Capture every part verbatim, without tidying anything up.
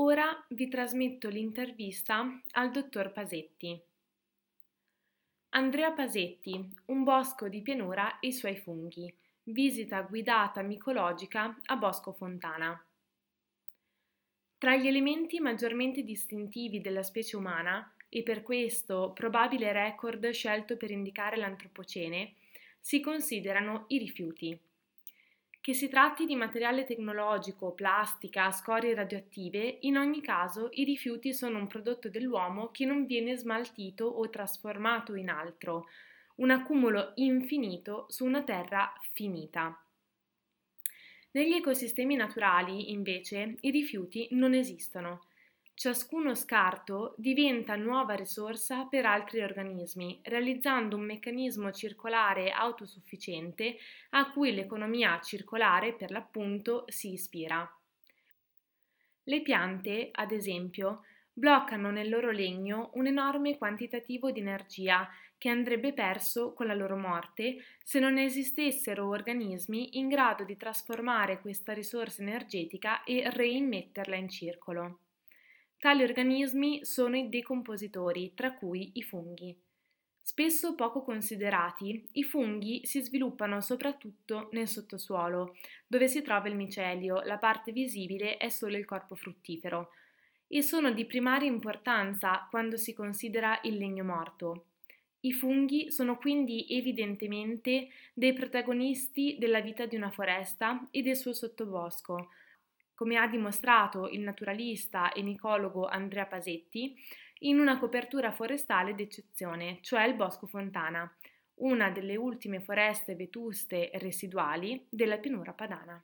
Ora vi trasmetto l'intervista al dottor Pasetti. Andrea Pasetti, un bosco di pianura e i suoi funghi. Visita guidata micologica a Bosco Fontana. Tra gli elementi maggiormente distintivi della specie umana, e per questo probabile record scelto per indicare l'antropocene, si considerano i rifiuti. Che si tratti di materiale tecnologico, plastica, scorie radioattive, in ogni caso i rifiuti sono un prodotto dell'uomo che non viene smaltito o trasformato in altro, un accumulo infinito su una terra finita. Negli ecosistemi naturali, invece, i rifiuti non esistono. Ciascuno scarto diventa nuova risorsa per altri organismi, realizzando un meccanismo circolare autosufficiente a cui l'economia circolare, per l'appunto, si ispira. Le piante, ad esempio, bloccano nel loro legno un enorme quantitativo di energia che andrebbe perso con la loro morte se non esistessero organismi in grado di trasformare questa risorsa energetica e reimmetterla in circolo. Tali organismi sono i decompositori, tra cui i funghi. Spesso poco considerati, i funghi si sviluppano soprattutto nel sottosuolo, dove si trova il micelio, la parte visibile è solo il corpo fruttifero, e sono di primaria importanza quando si considera il legno morto. I funghi sono quindi evidentemente dei protagonisti della vita di una foresta e del suo sottobosco, come ha dimostrato il naturalista e micologo Andrea Pasetti, in una copertura forestale d'eccezione, cioè il Bosco Fontana, una delle ultime foreste vetuste e residuali della pianura padana.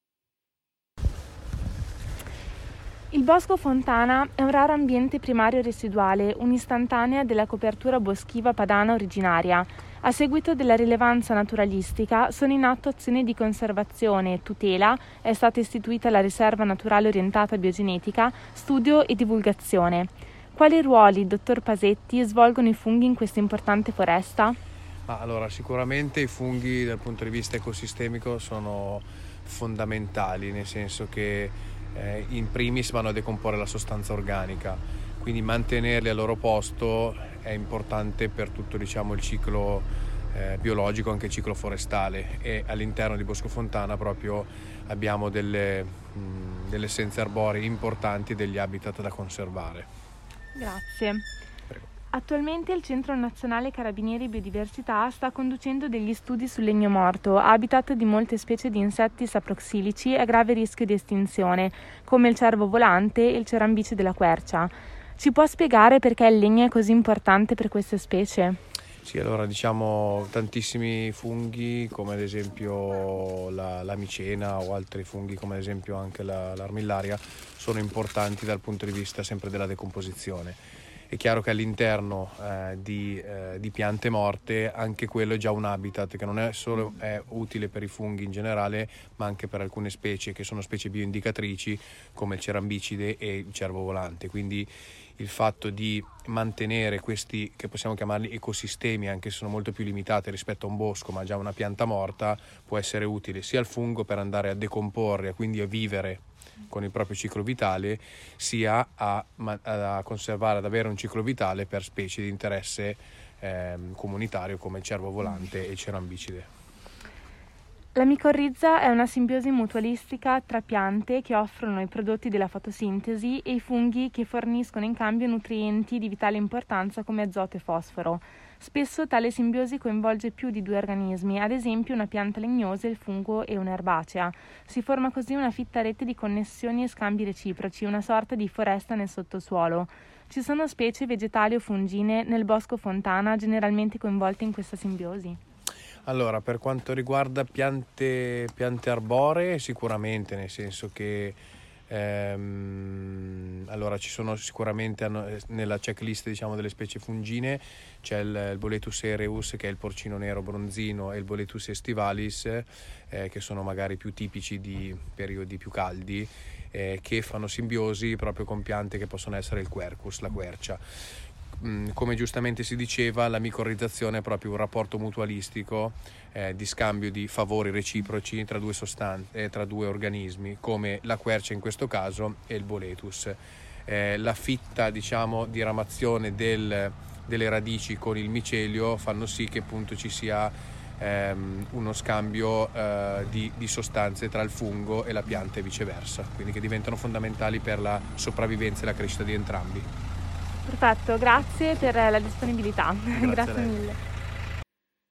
Il Bosco Fontana è un raro ambiente primario residuale, un'istantanea della copertura boschiva padana originaria. A seguito della rilevanza naturalistica sono in atto azioni di conservazione e tutela, è stata istituita la riserva naturale orientata a biogenetica, studio e divulgazione. Quali ruoli, dottor Pasetti, svolgono i funghi in questa importante foresta? Ma allora, sicuramente i funghi dal punto di vista ecosistemico sono fondamentali, nel senso che eh, in primis vanno a decomporre la sostanza organica, quindi mantenerli al loro posto è importante per tutto, diciamo, il ciclo eh, biologico, anche il ciclo forestale, e all'interno di Bosco Fontana proprio abbiamo delle, mh, delle essenze arboree importanti, degli habitat da conservare. Grazie. Prego. Attualmente il Centro Nazionale Carabinieri Biodiversità sta conducendo degli studi sul legno morto, habitat di molte specie di insetti saproxilici a grave rischio di estinzione, come il cervo volante e il cerambice della quercia. Ci può spiegare perché il legno è così importante per queste specie? Sì, allora diciamo tantissimi funghi, come ad esempio la, la micena o altri funghi come ad esempio anche la, l'armillaria, sono importanti dal punto di vista sempre della decomposizione. È chiaro che all'interno eh, di, eh, di piante morte anche quello è già un habitat che non è solo è utile per i funghi in generale, ma anche per alcune specie che sono specie bioindicatrici come il cerambicide e il cervo volante. Quindi il fatto di mantenere questi, che possiamo chiamarli ecosistemi, anche se sono molto più limitati rispetto a un bosco, ma già una pianta morta, può essere utile sia al fungo per andare a decomporre, quindi a vivere con il proprio ciclo vitale, sia a, a conservare, ad avere un ciclo vitale per specie di interesse eh, comunitario come il cervo volante e il cerambicide. La micorrizza è una simbiosi mutualistica tra piante che offrono i prodotti della fotosintesi e i funghi che forniscono in cambio nutrienti di vitale importanza come azoto e fosforo. Spesso tale simbiosi coinvolge più di due organismi, ad esempio una pianta legnosa, il fungo e un'erbacea. Si forma così una fitta rete di connessioni e scambi reciproci, una sorta di foresta nel sottosuolo. Ci sono specie vegetali o fungine nel Bosco Fontana generalmente coinvolte in questa simbiosi? Allora, per quanto riguarda piante, piante arboree, sicuramente, nel senso che ehm, allora ci sono sicuramente nella checklist, diciamo, delle specie fungine c'è il, il Boletus aereus, che è il porcino nero bronzino, e il Boletus estivalis, eh, che sono magari più tipici di periodi più caldi, eh, che fanno simbiosi proprio con piante che possono essere il quercus, la quercia. mh, come giustamente si diceva, la micorrizzazione è proprio un rapporto mutualistico eh, di scambio di favori reciproci tra due sostanze, eh, tra due organismi, come la quercia in questo caso e il boletus. Eh, la fitta, diciamo, diramazione del, delle radici con il micelio fanno sì che appunto ci sia ehm, uno scambio eh, di, di sostanze tra il fungo e la pianta e viceversa, quindi che diventano fondamentali per la sopravvivenza e la crescita di entrambi. Perfetto, grazie per la disponibilità. Grazie, Grazie a lei. mille.